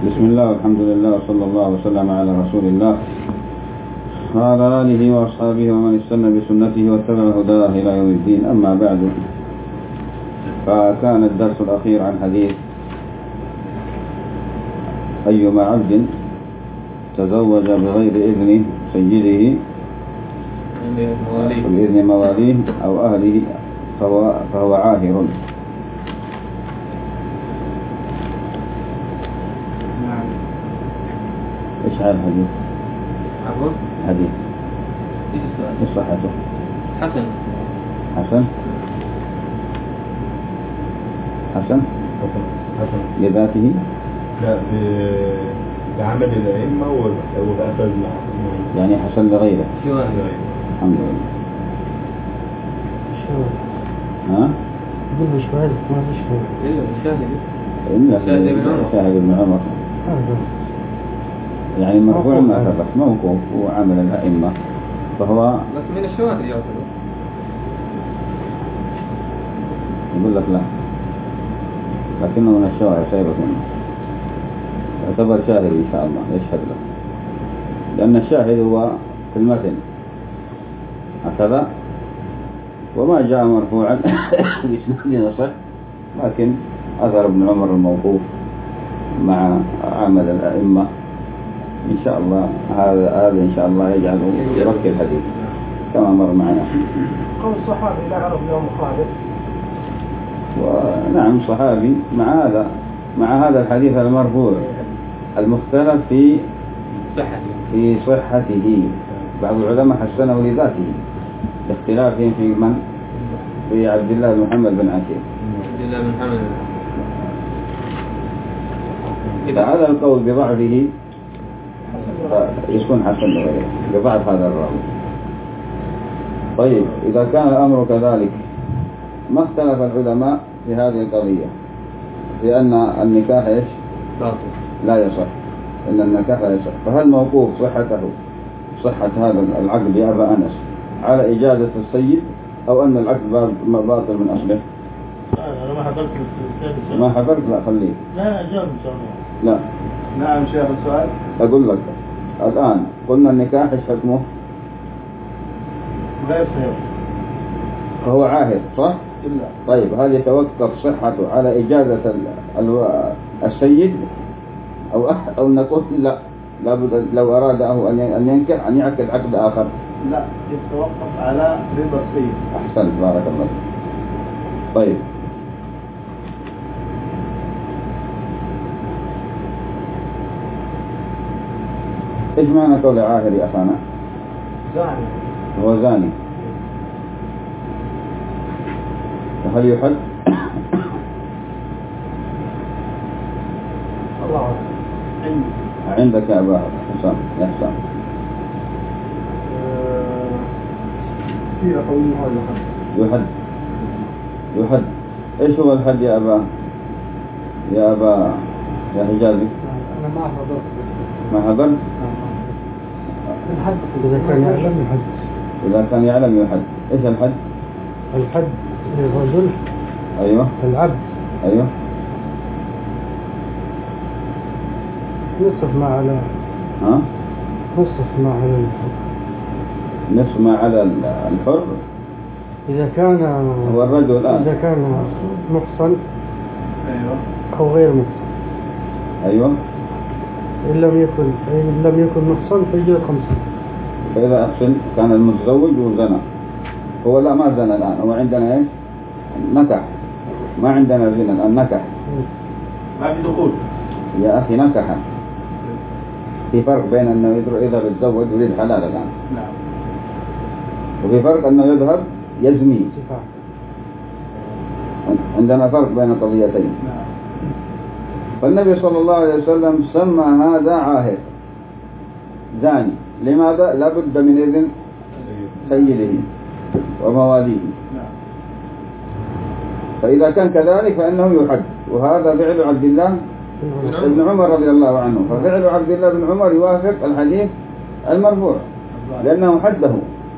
بسم الله والحمد لله وصلى الله وسلم على رسول الله وعلى آله وأصحابه ومن استنى بسنته واتبع هداه إلى يوم الدين. أما بعد، فكان الدرس الأخير عن حديث أيما عبد تزوج بغير إذن سيده بإذن مواليه أو أهله فهو عاهر. إيش هذا الحديث؟ حديث إيش صحته؟ حسن. حسن حسن لذاته؟ لا، بعمل الأئمة وبأثر يعني حسن لغيره. الحمد لله. ها؟ قلنا شوال ما في شوال. إلا شاهد ابن عمر. يعني مرفوع ما ثبت، موقوف وعمل الأئمة فهو بس من الشواهد يعتبر. يقول لك لا، لكنه من الشواهد سيبك منه، يعتبر شاهد إن شاء الله يشهد له، لأن الشاهد هو في المتن هكذا، وما جاء مرفوعا بإسناد صح، لكن أثر ابن عمر الموقوف مع عمل الأئمة إن شاء الله هذا إن شاء الله يجعله يركب الحديث كما مر معنا. قول الصحابي لا عرف له مخالف. ونعم صحابي مع هذا الحديث المرفوع المختلف في صحته. بعض العلماء حسنه لذاته لاختلافهم في من؟ في عبد الله بن محمد بن عكير. عبد الله بن محمد. فهذا القول بضعفه يكون حسن لغيره بضعف هذا الراوي. طيب، إذا كان الأمر كذلك، ما اختلف العلماء في هذه القضية في أن النكاح إيش؟ لا يصح، إن النكاح لا يصح. فهل موقوف صحة هذا العقد يا أبا أنس على إجازة السيد، أو أن العقد باطل من أصله؟ أنا ما حضرت السادس. ما حضرت؟ لا خليه. لا أجاب إن شاء الله. لا. نعم شيخ السؤال. أقول لك الآن قلنا النكاح إيش حكمه؟ غير صحيح. فهو عاهر صح؟ إلا. طيب، هل يتوقف صحته على إجازة السيد أو نقول لا، لابد لو أراده أن ينكح أن يعقد عقد آخر؟ لا، يتوقف على رضا السيد. أحسن، بارك الله. طيب، إيش معنى قول عاهر يا أخانا؟ زاني. هو زاني. فهل يحد؟ الله عندك يا أبا حسام يا حسام؟ في قوله هذا يحد. إيش هو الحد يا أبا يا حجازي؟ أنا ما حضرت. ما حضرت؟ الحد إذا كان يعلم يحد. إذا كان يعلم يحد. إيش الحد؟ الحد للرجل. أيوه. العبد. أيوه. نصف ما على. ها؟ نصف ما على الحد. نصف ما على الحر. إذا كان هو الرجل الآن. إذا كان محصن. أيوه. أو غير محصن. أيوه. إن لم يكن محصن فيجي 5. فإذا أحسن كان المتزوج وزنى، هو لا ما زنى الآن، هو عندنا إيش؟ نكح. ما عندنا زنا الآن، نكح. ما في دخول يا أخي نكح. في فرق بين أنه إذا يتزوج يريد حلال الآن، نعم، وفي فرق أنه يذهب يزني. عندنا فرق بين القضيتين. نعم. فالنبي صلى الله عليه وسلم سمى هذا عاهر زاني. لماذا؟ لابد من إذن سيده ومواليه. نعم. فإذا كان كذلك فإنه يحد، وهذا فعل عبد الله بن عمر رضي الله عنه. ففعل عبد الله بن عمر يوافق الحديث المرفوع لأنه حد له.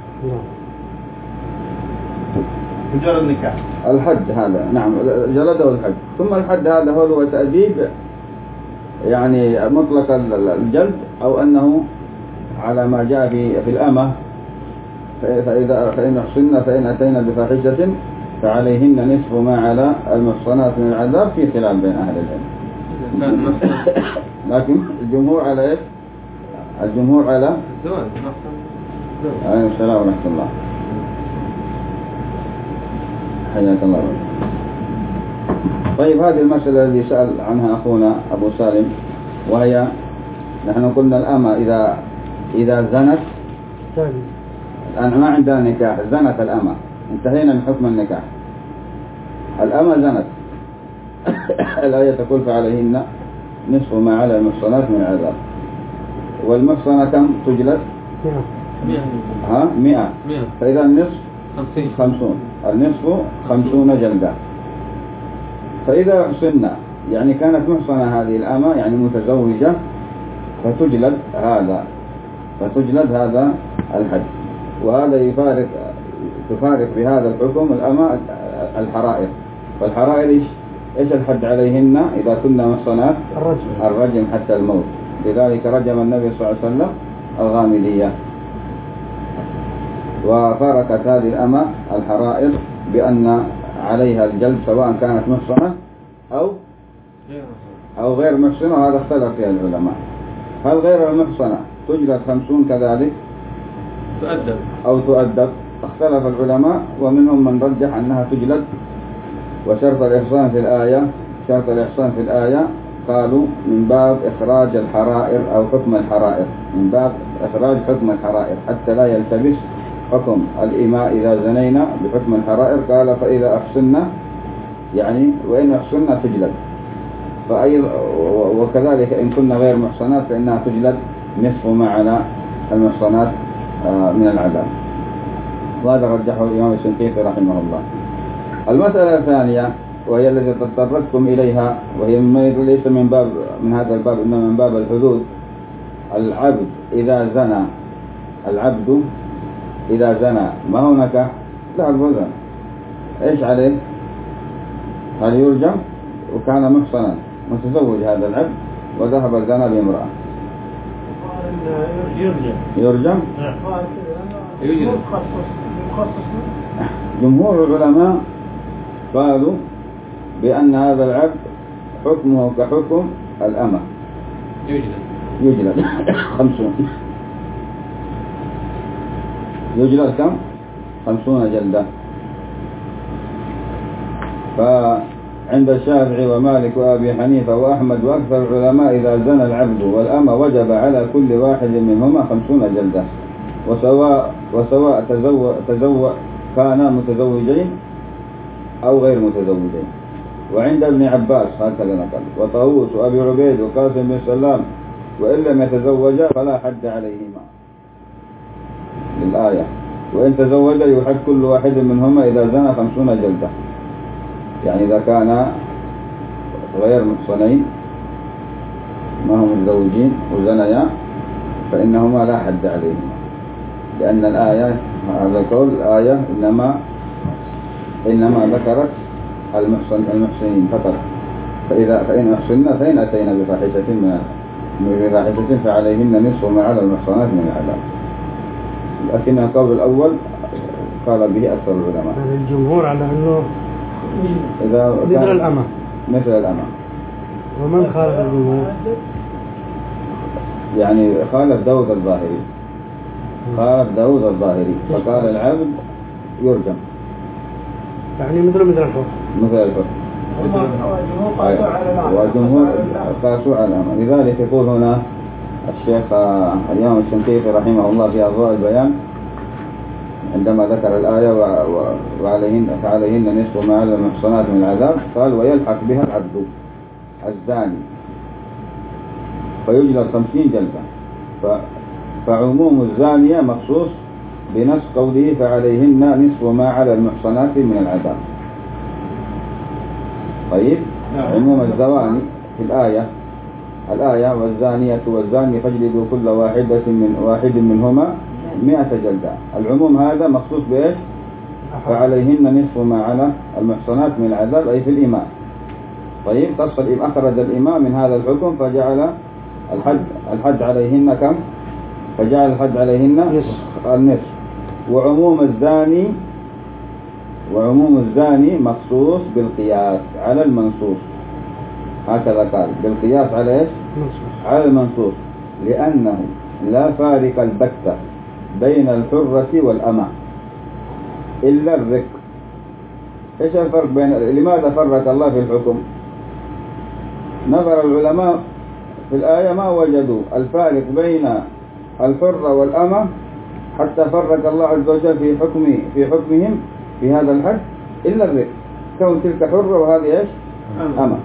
مجرد نكاح. الحد هذا نعم جلده الحد. ثم الحد هذا هو تأديب يعني مطلق الجلد أو أنه على ما جاء في الأمة، فإن أحصن فإن أتينا بفاحشة فعليهن نصف ما على المحصنات من العذاب، في خلاف بين أهل العلم. لكن الجمهور على إيش؟ الجمهور على الزواج. عليه السلام ورحمة الله. حياك الله. طيب هذه المسألة التي سأل عنها أخونا أبو سالم، وهي نحن قلنا الأمة إذا زنت، الآن ما عندنا نكاح، زنت الأمة، انتهينا من حكم النكاح. الأمة زنت الآية تقول فعليهن نصف ما على المحصنات من العذاب. والمحصنة كم تجلد؟ 100. فإذا النصف 50. النصف 50 جلدة. فإذا أحصنا يعني كانت محصنة هذه الأمة يعني متزوجة، فتجلد هذا الحد. وهذا تفارق بهذا الحكم الأمة الحرائر. فالحرائر إيش الحد عليهن إذا كنا محصنات؟ الرجم حتى الموت. لذلك رجم النبي صلى الله عليه وسلم الغامدية. وفارقت هذه الأمة الحرائر بأن عليها الجلد سواء كانت محصنة أو غير محصنة، وهذا اختلف فيها العلماء. هل غير المحصنة تجلد 50 كذلك أو تؤدب؟ اختلف العلماء، ومنهم من رجح أنها تجلد. وشرط الإحصان في الآية قالوا من باب إخراج الحرائر أو حكم الحرائر، من باب إخراج حكم الحرائر حتى لا يلتبس حكم الإماء إذا زنينا بحكم الحرائر. قال فإذا أحصنا يعني وإن أحصنا تجلد. وكذلك إن كنا غير محصنات فإنها تجلد نصف ما على المحصنات من العذاب. وهذا رجحه الإمام الشنقيطي رحمه الله. المسألة الثانية وهي التي تطرقتم إليها، وهي ليس من هذا الباب إنما من باب الحدود. العبد إذا زنى ما هو نكح؟ لا الوزن. إيش عليه؟ هل يرجم؟ وكان محصنا متزوج هذا العبد وذهب الزنا بامرأة، يرجم؟ جمهور العلماء قالوا بأن هذا العبد حكمه كحكم الأمة، يجلد 50. يجلد كم؟ 50 جلدة. فعند الشافعي ومالك وأبي حنيفة وأحمد وأكثر العلماء إذا زنى العبد والأمة وجب على كل واحد منهما 50 جلدة، وسواء كانا متزوجين أو غير متزوجين. وعند ابن عباس هكذا نقل، وطاووس وأبي عبيد وقاسم بن سلام وإن لم يتزوجا فلا حد عليهما للآية. وإن تزوجا يحد كل واحد منهما إذا زنى 50 جلدة. يعني إذا كان غير محصنين ما هم متزوجين وزنيا فإنهما لا حد عليهما، لأن الآية هذا القول الآية إنما ذكرت المحصنين فقط. فإن أحصنا فإن أتينا بفاحشة فعليهن نصف ما على المحصنات من العذاب. لكن القول الأول قال به أكثر العلماء. يعني الجمهور على أنه إذا مثل الأمة. ومن خالف الجمهور؟ يعني خالف داود الظاهري فقال العبد يرجم، يعني مثل الحكم. والجمهور قاسوا على الأمة. لذلك يقول هنا الشيخ الإمام الشنقيطي رحمه الله في أضواء البيان عندما ذكر الآية فعليهن نصف ما على المحصنات من العذاب، قال ويلحق بها العبد الزاني فيجلد 50 جلدة. فعموم الزانية مخصوص بنص قوله فعليهن نصف ما على المحصنات من العذاب. طيب عموم الزواني في الآية والزانية والزاني فاجلدوا كل واحد منهما 100 جلدة. العموم هذا مخصوص بإيش؟ فعليهن نصف ما على المحصنات من العذاب، أي في الإماء. طيب تصل أخرج الإمام من هذا الحكم فجعل الحد عليهن كم؟ فجعل الحد عليهن النصف. وعموم الزاني مخصوص بالقياس على المنصوص، هكذا قال بالقياس على إيش؟ على المنصوص، لأنه لا فارق البتة بين الحرة والأمة إلا الرق. إيش الفرق لماذا فرق الله في الحكم؟ نظر العلماء في الآية ما وجدوا الفارق بين الحرة والأمة حتى فرق الله عز وجل في حكمهم في هذا الحد إلا الرق، كون تلك حرة وهذه إيش؟ أمة،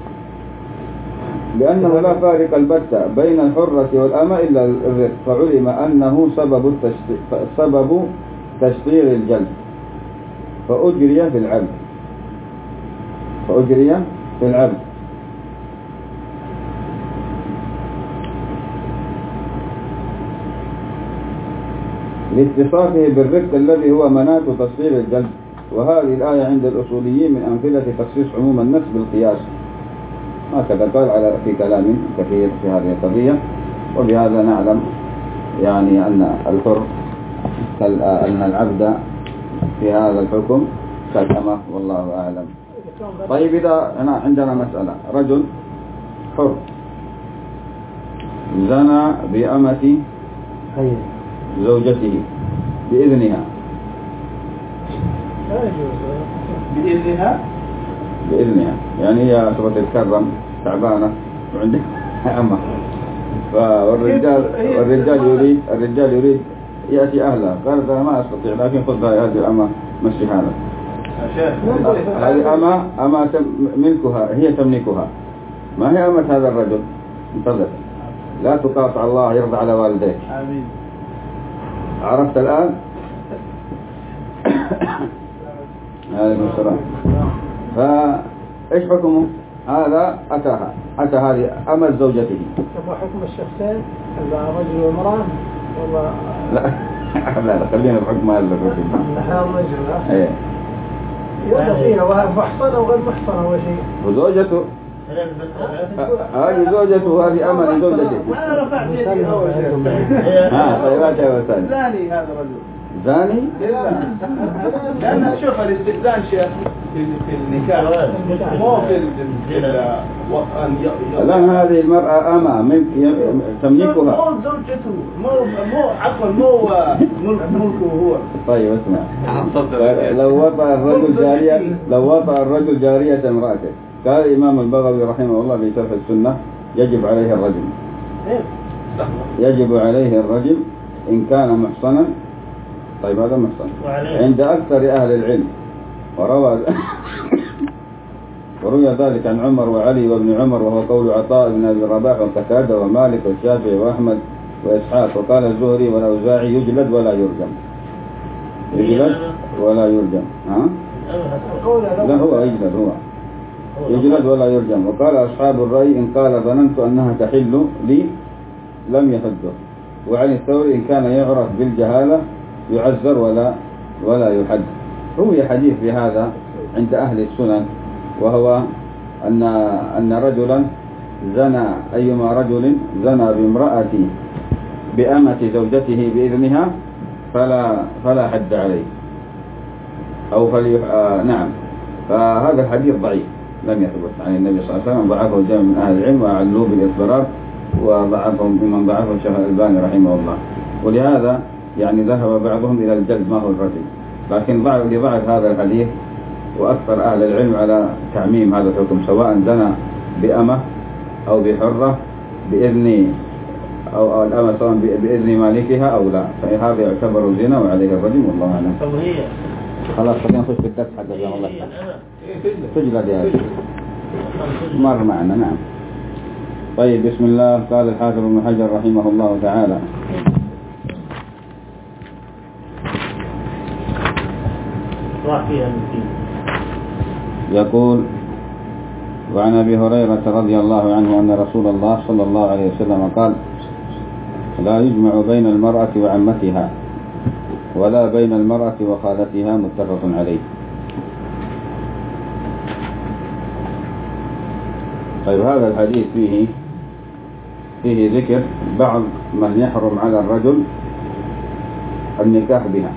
لأنه لا فارق البتة بين الحرة والأمة إلا الرق، فعلم أنه سبب تشطير الجلد فأجري في العبد. لاتصافه بالرق الذي هو مناط تصطير الجلد. وهذه الآية عند الأصوليين من أمثلة تخصيص عموم النص بالقياس، هكذا قال في كلام كثير في هذه القضية. وبهذا نعلم يعني أن الحر أن العبد في هذا الحكم كالأمة، والله أعلم. طيب إذا عندنا مسألة، رجل حر زنى بأمة زوجته بإذنها يعني هي تبغى تتكرم تعبانة وعندها أمة، والرجال يريد يأتي أهلها، قالت أنا ما أستطيع لكن خذ هذه الأمة مشي حالك. هذه أمة ملكها، هي تملكها، ما هي أمة هذا الرجل. انتظر، لا تقاطع الله يرضى على والديك. آمين. عرفت الآن؟ عليكم السلام. فإيش حكمه؟ هذا أتى هذه أمة زوجته. هو حكم الشخصين الرجل والمرأة والله؟ لا خلينا بحكم هذا الرجل. هذا الرجل. إيه. يوجد فيها وهي محصنة وغير محصنة أول شيء. وزوجته. هذه زوجته وهذه أمة لزوجته. أنا رفعت يدي أول شيء. طيب يا ثاني. زاني هذا الرجل. زاني؟ لأن شوف الاستئذان شيء في النكاح مو في الآن هذه المرأة أمة تملكها. مو زوجته، مو عفوا مو ملكه هو. طيب اسمع، لو وطأ الرجل جارية امرأته، قال الإمام البغوي رحمه الله في شرح السنة يجب عليه الرجم. يجب عليه الرجم إن كان محصنا. طيب هذا محصن عند أكثر أهل العلم، وروي ذلك عن عمر وعلي وابن عمر، وهو قول عطاء بن أبي رباح وقتادة ومالك والشافعي وأحمد وإسحاق. وقال الزهري والأوزاعي يجلد ولا يرجم. يجلد ولا يرجم. لا هو يجلد ولا يرجم. وقال أصحاب الرأي إن قال ظننت أنها تحل لي لم يحده. وعن الثوري إن كان يعرف بالجهالة يعذر ولا يحد. روي حديث بهذا عند أهل السنن، وهو أن رجلا زنى، أيما رجل زنى بأمة زوجته بإذنها فلا حد عليه أو نعم. فهذا الحديث ضعيف لم يثبت عن النبي صلى الله عليه وسلم، ضعفه جمع من أهل العلم وأعلوه بالاضطراب، وضعفهم ممن ضعفه الشيخ الألباني رحمه الله. ولهذا يعني ذهب بعضهم إلى الجلد ما هو الرجل، لكن لضعف هذا الحديث وأكثر أهل العلم على تعميم هذا الحكم، سواء زنى بأمة أو بحرة بإذن أو الأمة سواء بإذن مالكها أو لا، فهذا يعتبر زنا وعليه الرجم، والله أعلم. خلاص خلينا نخش في الدرس حق اليوم. الله تجلد يا أخي مر معنا. نعم. طيب بسم الله. قال الحافظ ابن حجر رحمه الله تعالى: يقول: وعن أبي هريرة رضي الله عنه أن رسول الله صلى الله عليه وسلم قال: لا يجمع بين المرأة وعمتها ولا بين المرأة وخالتها، متفق عليه. طيب هذا الحديث فيه ذكر بعض من يحرم على الرجل النكاح بها.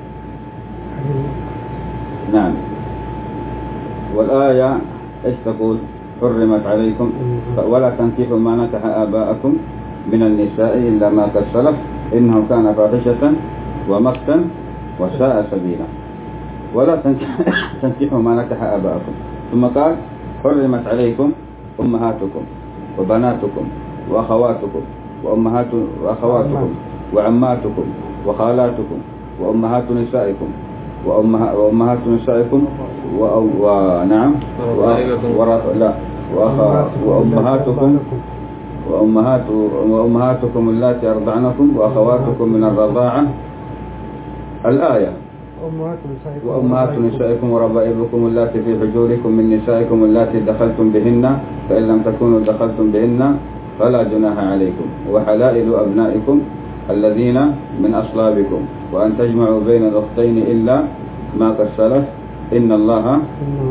نعم. والآية ايش تقول؟ حرمت عليكم ولا تنكحوا ما نكح آباءكم من النساء إلا ما قد سلف إنه كان فاحشة ومقتا وساء سبيلا. ولا تنكحوا ما نكح آباءكم. ثم قال حرمت عليكم أمهاتكم وبناتكم وأخواتكم وأخواتكم وعماتكم وخالاتكم وأمهات نسائكم وأمهات نسائكم ونعم وأمهاتكم اللاتي أرضعنكم وأخواتكم من الرضاعة. الآية وأمهات نسائكم وربائبكم اللاتي في حجوركم من نسائكم اللاتي دخلتم بهن فإن لم تكونوا دخلتم بهن فلا جناح عليكم وحلائل أبنائكم الذين من أصلابكم وأن تجمعوا بين الأختين إلا ما قد سلف إن الله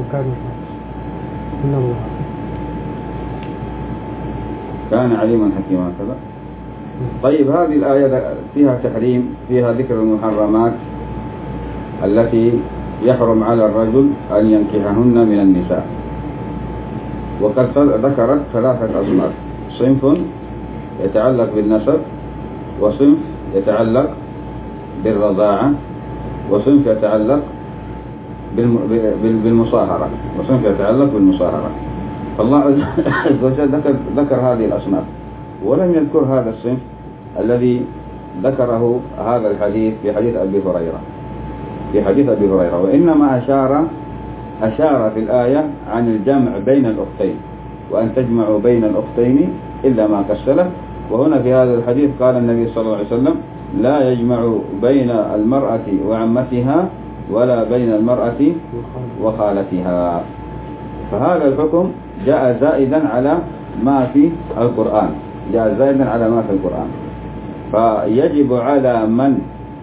كان عليما حكيما كذا. طيب هذه الآية فيها تحريم، فيها ذكر المحرمات التي يحرم على الرجل أن ينكحهن من النساء. وقد ذكرت ثلاثة أصناف: صنف يتعلق بالنسب، وصنف يتعلق بالرضاعة، وصنف يتعلق بالمصاهرة، وصنف يتعلق بالمصاهرة. فالله عز وجل ذكر هذه الأصناف ولم يذكر هذا الصنف الذي ذكره هذا الحديث في حديث أبي هريرة، وإنما أشار في الآية عن الجمع بين الأختين، وأن تجمعوا بين الأختين إلا ما قد سلف. وهنا في هذا الحديث قال النبي صلى الله عليه وسلم: لا يجمع بين المرأة وعمتها ولا بين المرأة وخالتها. فهذا الحكم جاء زائدا على ما في القرآن، فيجب على من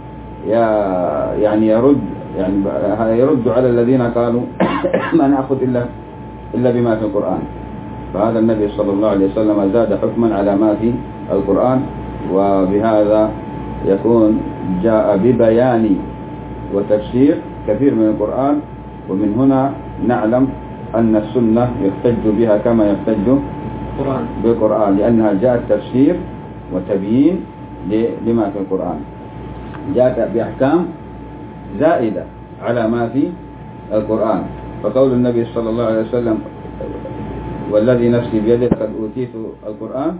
يرد على الذين قالوا ما نأخذ إلا بما في القرآن. فهذا النبي صلى الله عليه وسلم زاد حكما على ما في القرآن، وبهذا يكون جاء ببيان وتفسير كثير من القرآن. ومن هنا نعلم أن السنة يحتج بها كما يحتج بالقرآن، لأنها جاءت تفسير وتبيين لما في القرآن، جاءت بأحكام زائدة على ما في القرآن. فقول النبي صلى الله عليه وسلم: والذي نفسي بيده قد أوتيت القرآن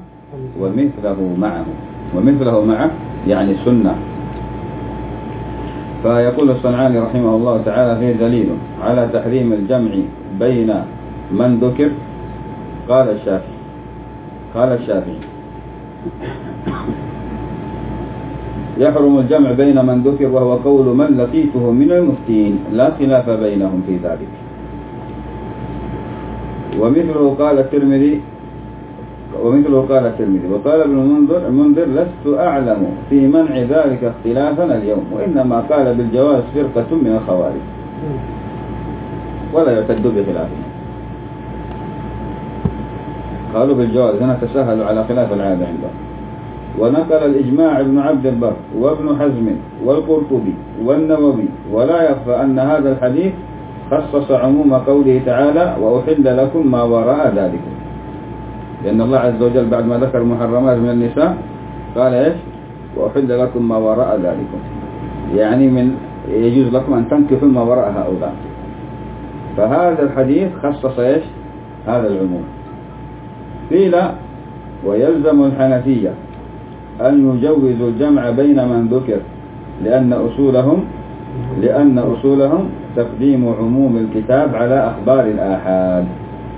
ومثله معه يعني سنة. فيقول الصنعاني رحمه الله تعالى: فيه دليل على تحريم الجمع بين من ذكر. قال الشافعي: يحرم الجمع بين من ذكر، وهو قول من لقيته من المفتين لا خلاف بينهم في ذلك. ومثله قال الترمذي وقال ابن المنذر: لست أعلم في منع ذلك اختلافا اليوم، وإنما قال بالجواز فرقة من الخوارج ولا يعتد بخلافه. قالوا بالجواز، هنا تساهلوا على خلاف العادة عندهم. ونقل الإجماع ابن عبد البر وابن حزم والقرطبي والنووي، ولا يخفى أن هذا الحديث خصص عموم قوله تعالى: وأحل لكم ما وراء ذلكم. لأن الله عز وجل بعد ما ذكر المحرمات من النساء قال إيش؟ وأحل لكم ما وراء ذلكم، يعني يجوز لكم أن تنكحوا ما وراء هؤلاء. فهذا الحديث خصص إيش؟ هذا العموم. قيل: ويلزم الحنفية أن يجوزوا الجمع بين من ذكر، لأن أصولهم تقديم عموم الكتاب على أخبار الآحاد.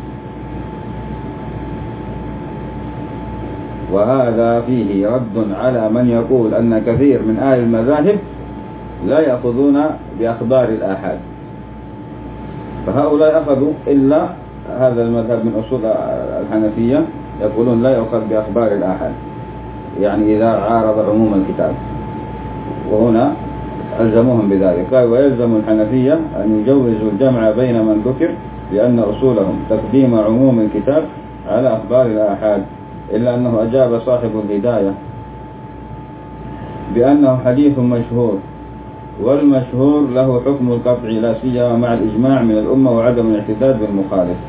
وهذا فيه رد على من يقول أن كثير من أهل المذاهب لا يأخذون بأخبار الآحاد، فهؤلاء أخذوا إلا هذا المذهب من أصول الحنفية، يقولون لا يؤخذ بأخبار الآحاد، يعني إذا عارض عموم الكتاب. وهنا ألزموهم بذلك. قال: ويلزم الحنفية أن يجوزوا الجمع بين من ذكر، لأن أصولهم تقديم عموم الكتاب على أخبار الآحاد، إلا أنه أجاب صاحب الهداية بأنه حديث مشهور، والمشهور له حكم القطع لا سيما مع الإجماع من الأمة وعدم الاعتداد بالمخالف.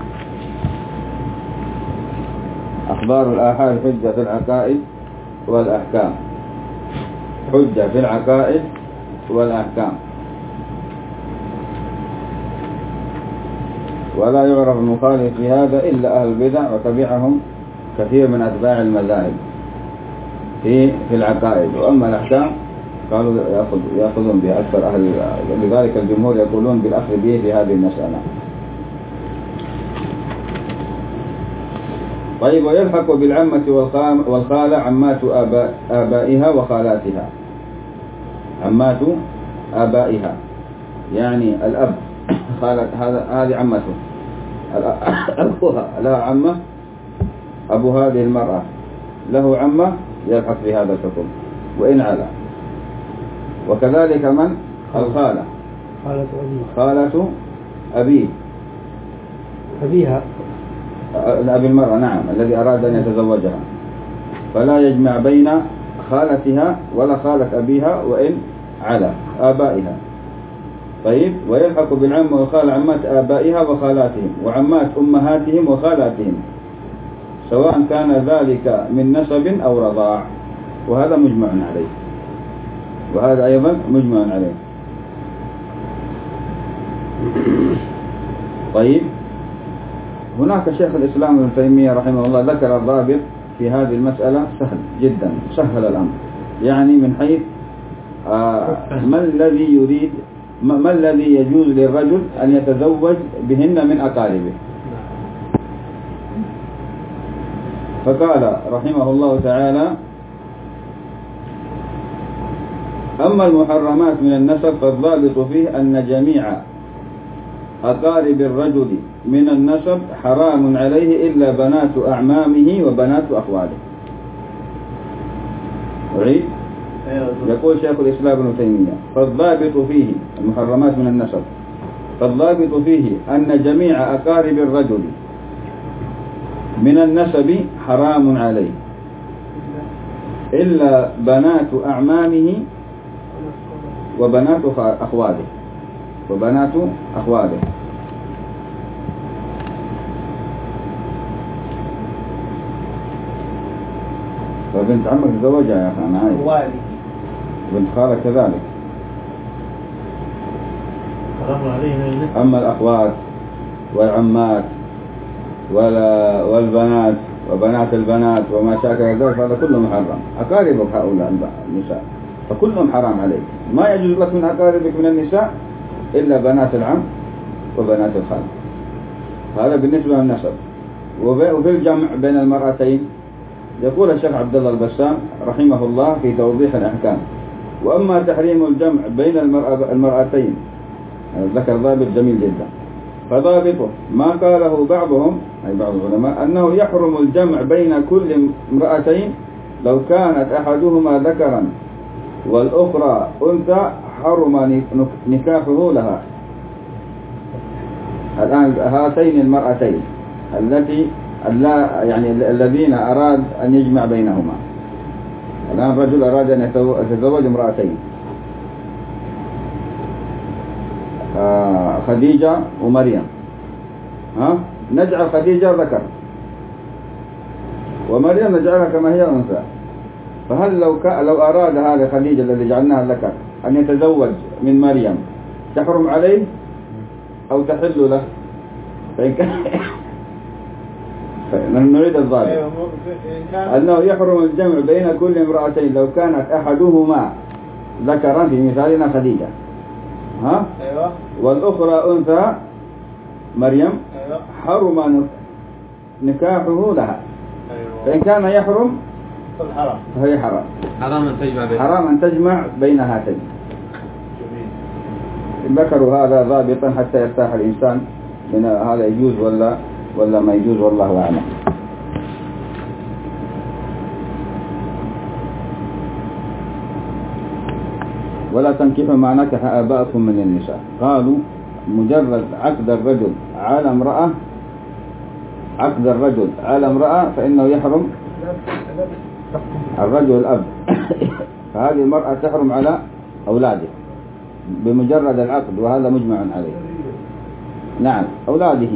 أخبار الآحاد حجة في العقائد والأحكام، حجة في العقائد والأحكام، ولا يعرف المخالف في هذا إلا أهل البدع، وتبعهم كثير من أتباع المذاهب في العقائد. وأما الأحكام قالوا يأخذون بها أكثر أهل، لذلك الجمهور يقولون بالأخذ به في هذه المسألة. طيب، ويلحق بالعمة والخالة عمات آبائها وخالاتها. عمات آبائها يعني الأب، هذه عمته، أبوها لها عمة، أبو هذه المرأة له عمة، يلحق في هذا الحكم وإن علا. وكذلك من الخالة، خالة أبيها، أبي المرأة، نعم، الذي أراد أن يتزوجها، فلا يجمع بين خالتها ولا خالة أبيها وإن على آبائها. طيب، ويلحق بالعم والخال عمات آبائها وخالاتهم وعمات أمهاتهم وخالاتهم، سواء كان ذلك من نسب أو رضاع، وهذا مجمع عليه، وهذا أيضا مجمع عليه. طيب، هناك شيخ الإسلام ابن تيمية رحمه الله ذكر الضابط في هذه المسألة سهل جدا، سهل الأمر، يعني من حيث ما الذي يجوز للرجل أن يتزوج بهن من أقاربه. فقال رحمه الله تعالى: أما المحرمات من النسب فالضابط فيه أن جميع أقارب الرجل من النسب حرام عليه إلا بنات أعمامه وبنات أخواله. أعيد؟ يقول شيخ الإسلام ابن تيمية: فالضابط فيه المحرمات من النسب، فالضابط فيه أن جميع أقارب الرجل من النسب حرام عليه إلا بنات أعمامه وبنات أخواله، فبنت عمك تزوجها يا أخي، أنا عارف، بنت خالك كذلك. أما الأخوات والعمات والبنات وبنات البنات وما شاكل ذلك فهذا كله محرم. أقاربك هؤلاء النساء فكلهم حرام عليك، ما يجوز لك من أقاربك من النساء إلا بنات العم وبنات الخال. هذا بالنسبة للنسب. وفي الجمع بين المرأتين يقول الشيخ عبد الله البسام رحمه الله في توضيح الأحكام: وأما تحريم الجمع بين المرأتين، ذكر ضابط جميل جدا، فضابطه ما قاله بعضهم أي بعض العلماء أنه يحرم الجمع بين كل امرأتين لو كانت أحدهما ذكرا والأخرى أنثى حرم نكاحه لها. الآن هاتين المرأتين الذين أراد أن يجمع بينهما، الآن رجل أراد أن يتزوج امرأتين، خديجة ومريم، نجعل خديجة ذكر ومريم نجعلها كما هي أنثى. فهل لو أراد هذا خديجة الذي جعلناها ذكر أن يتزوج من مريم تحرم عليه أو تحل له؟ نريد الضابط أنه يحرم الجمع بين كل امرأتين لو كانت أحدهما ذكرا، في مثالنا خديجة، والأخرى أنثى مريم، حرم نكاحه لها. فإن كان يحرم فهي حرام أن تجمع بين هاتين. ذكروا هذا ضابطا حتى يرتاح الإنسان من هذا يجوز ولا ما يجوز، والله أعلم. ولا تنكحوا ما نكح آباءكم من النساء. قالوا مجرد عقد الرجل على امرأة عقد الرجل على امرأة فإنه يحرم الرجل الأب فهذه المرأة تحرم على أولاده بمجرد العقد، وهذا مجمع عليه. نعم، أولاده.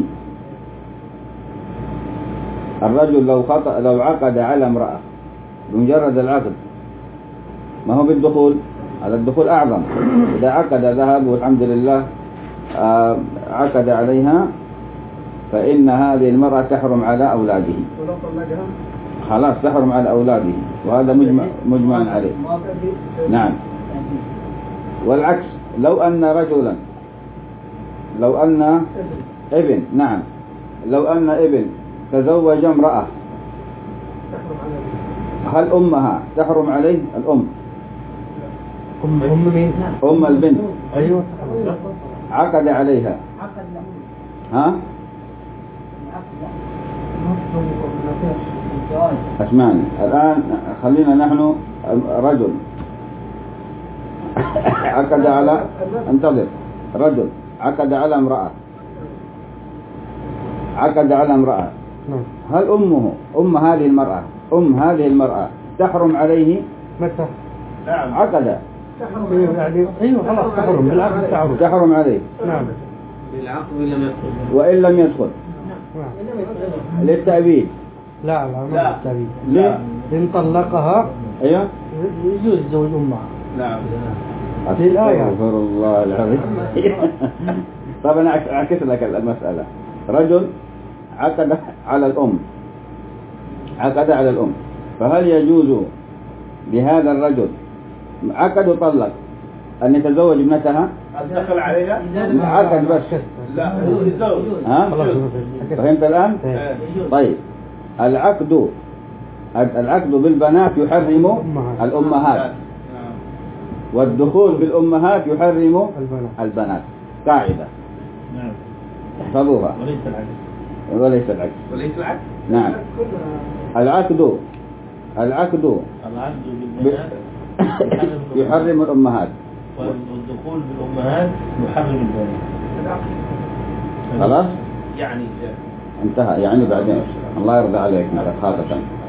الرجل لو عقد على امرأة بمجرد العقد، ما هو بالدخول، على الدخول أعظم. إذا عقد ذهب والحمد لله عقد عليها فإن هذه المرأة تحرم على أولاده، خلاص تحرم على أولاده، وهذا مجمع عليه. نعم. والعكس، لو أن ابن، نعم، لو أن ابن تزوج امرأة، هل أمها تحرم عليه؟ الأم، أم البنت، أيوة، عقد عليها، ها؟ اسمعني الآن، خلينا نحن رجل عقد على، انتظر، رجل عقد على امرأة، هل أم هذه المرأة تحرم عليه؟ متى؟ عقد، أيوة خلاص تحرم بالعقد، تحرم عليه. نعم، بالعقد وإن لم يدخل للتأبيد. لا التأبيد. ليه؟ إن طلقها أيوة يجوز زوج أمها. نعم. للآية. أستغفر الله العظيم. طب أنا أعكس لك المسألة. رجل عقد على الأم، فهل يجوز لهذا الرجل عقد وطلق أن يتزوج ابنتها؟ دخل عليها؟ عقد بس. لا، يتزوج. ها؟ فهمت الآن؟ طيب، العقد بالبنات يحرم الأمهات، والدخول بالأمهات يحرم البنات. قاعدة احفظوها. وليس العكس. نعم. العقد بالبنات يحرم الأمهات، والدخول بالأمهات يحرم البنات. خلاص يعني انتهى، يعني بعدين الله يرضى عليك خاصة.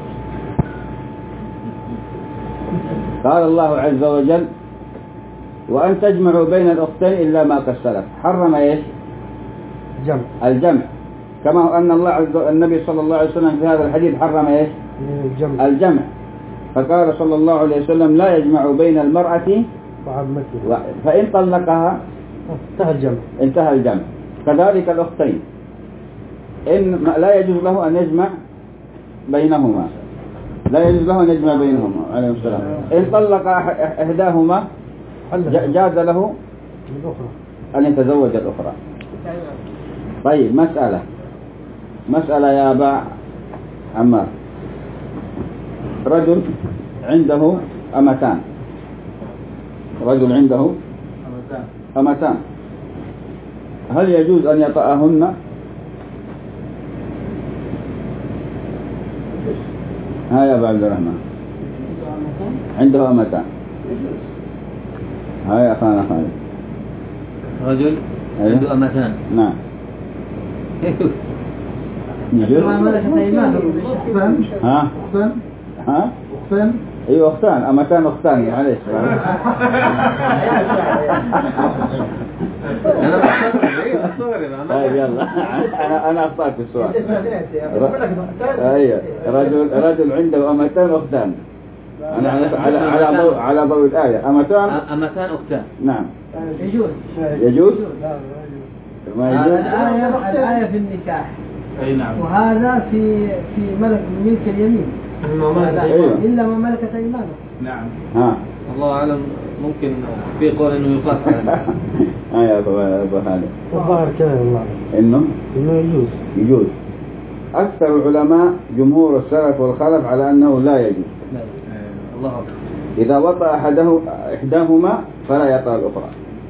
قال الله عز وجل: وأن تجمعوا بين الأختين إلا ما قد سلف. حرم ايش؟ الجمع، كما أن النبي صلى الله عليه وسلم في هذا الحديث حرم ايش؟ الجمع. فقال صلى الله عليه وسلم: لا يجمع بين المرأة فإن طلقها انتهى الجمع. كذلك الأختين لا يجوز له أن يجمع بينهما، عليه السلام. إن طلق إحداهما جاز له أن يتزوج الأخرى. طيب، مسألة يا أبا عمار. رجل عنده أمتان، هل يجوز أن يطأهن؟ ها يا أبا عبد الرحمن، عنده أمتان. ها يا أخانا خالد. رجل عنده أمتان. نعم. يجوز؟ ها؟ ايوه اختان، امتان اختان، معليش. طيب يلا، انا اخطأت في السؤال. ايوه، رجل عنده امتان اختان. انا على ضوء الآية امتان اختان. نعم. يجوز؟ ما يجوز؟ الآية في النكاح. أي نعم. وهذا في ملك اليمين. أيوة. إلا ما ملكت أيمانه. نعم. ها. الله أعلم، ممكن في قول إنه يقاس عليه. يا أبو خالد. الظاهر كذا والله. إنه يجوز. أكثر العلماء جمهور السلف والخلف على أنه لا يجوز. الله أكبر. إذا وطأ إحداهما فلا يطأ الأخرى.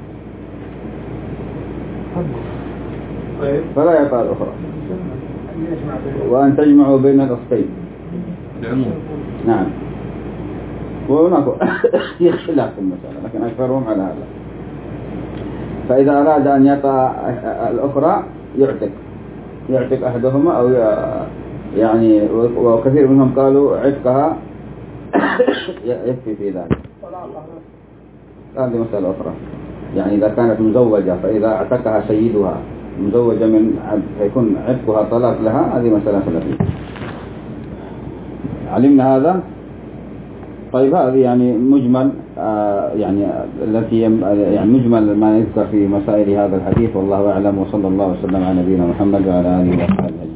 وأن تجمعوا بين الأختين. العموم. نعم. وهناك خلاف في المسألة، لكن أكثرهم على هذا. فإذا أراد أن يطأ الأخرى يعتق أحدهما أو يعني، وكثير منهم قالوا عتقها يكفي في ذلك. هذه مسألة أخرى. يعني إذا كانت مزوجة فإذا اعتقها سيدها مزوجة من عبد فيكون عتقها طلاق لها، هذه مسألة خلافية. علمنا هذا. طيب هذه يعني مجمل يعني التي يعني مجمل ما يذكر في مسائل هذا الحديث، والله أعلم، وصلى الله وسلم على نبينا محمد وعلى آله وصحبه.